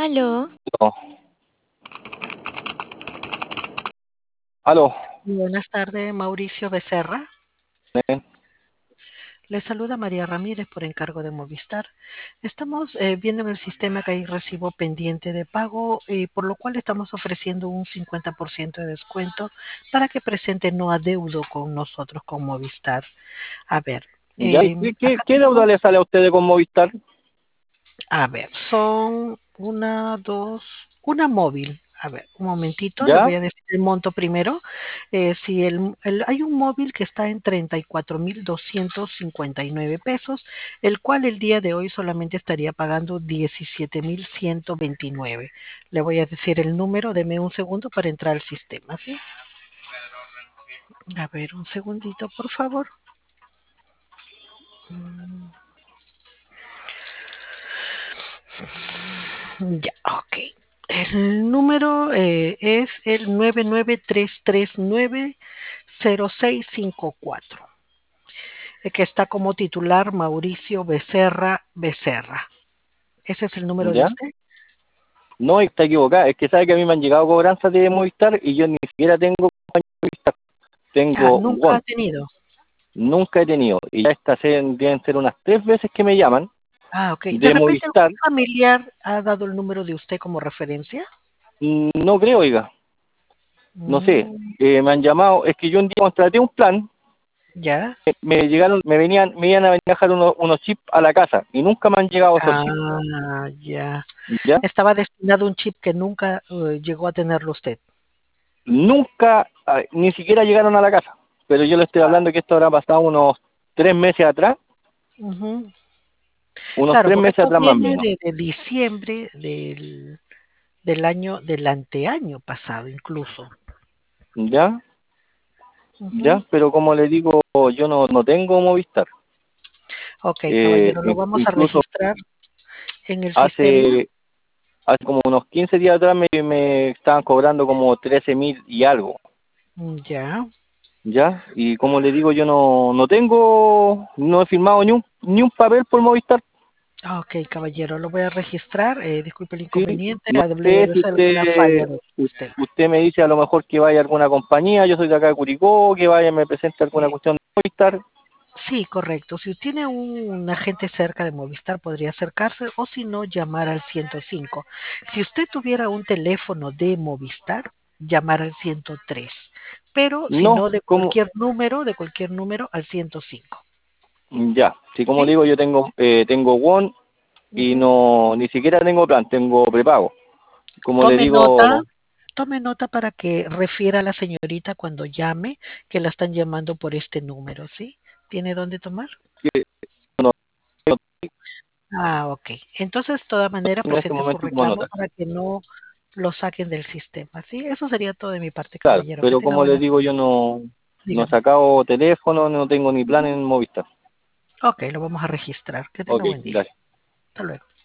Aló, Aló. Aló. Buenas tardes, Mauricio Becerra. ¿Eh? Le saluda María Ramírez por encargo de Movistar. Estamos viendo en el sistema que hay recibo pendiente de pago, por lo cual estamos ofreciendo un 50% de descuento para que presente no adeudo con nosotros, con Movistar. A ver, ¿Ya? ¿Y qué, qué, acá qué deuda tenemos, le sale a ustedes con Movistar? son una móvil. A ver, un momentito, le ¿Ya? voy a decir el monto primero. Si hay un móvil que está en 34.259 pesos, el cual el día de hoy solamente estaría pagando 17.129. Le voy a decir el número, deme un segundo para entrar al sistema, ¿sí? A ver, un segundito, por favor. Ya, ok. El número es el 993390654, que está como titular Mauricio Becerra Becerra. ¿Ese es el número de ¿Ya? usted? No, está equivocada. Es que sabe que a mí me han llegado cobranzas de Movistar y yo ni siquiera tengo compañía de Movistar. Ah, Tengo nunca ha WON. tenido. Nunca he tenido. Y ya deben ser unas 3 veces que me llaman Ah, ok. ¿De de repente algún Movistar. familiar ha dado el número de usted como referencia? No creo, oiga. No sé. Mm, Me han llamado. Es que yo un día contraté un plan. ya. Me llegaron, me iban a venir a dejar unos chips a la casa y nunca me han llegado esos chips. Ah, ya. ¿Ya? Estaba destinado un chip que nunca llegó a tenerlo usted. Nunca, ni siquiera llegaron a la casa. Pero yo le estoy hablando que esto habrá pasado unos 3 meses atrás, Ujú. unos Claro, tres porque meses esto atrás más o viene menos. de diciembre del anteaño pasado incluso. ¿Ya? Ujú. ¿Ya? Pero como le digo, yo no tengo Movistar. Ok, caballero, lo vamos a Incluso registrar en el sistema. hace, hace como unos 15 días atrás me estaban cobrando como 13.000 y algo. Ya. ¿Ya? Y como le digo, yo no he firmado ni un papel por Movistar. Ok, caballero, lo voy a registrar. Disculpe el Sí, inconveniente, no sé debe si ser alguna falla del sistema. usted me dice a lo mejor que vaya a alguna compañía, yo soy de acá de Curicó, que vaya me presente alguna Eh, cuestión de Movistar. sí, correcto. Si tiene un agente cerca de Movistar, podría acercarse o si no, llamar al 105. Si usted tuviera un teléfono de Movistar, llamar al 103. Pero si No, no, como, de cualquier número al 105. ya, sí, como le ¿Sí? digo, yo tengo WON y Ujú. ni siquiera tengo plan, tengo prepago. Como le Tome nota, digo, tome nota para que refiera a la señorita cuando llame que la están llamando por este número, ¿sí? ¿Tiene dónde tomar? que no, Ah, ok. Entonces, de todas maneras, en este presente su momento tomo reclamo nota. para que no lo saquen del sistema, ¿sí? Eso sería todo de mi parte, Claro, caballero. Que pero tenga como le buenas. digo, yo no he Dígame. sacado teléfono, no tengo ni plan Ujú. en Movistar. Ok, lo vamos a registrar. Que Ok, tenga buen día. gracias. Hasta luego.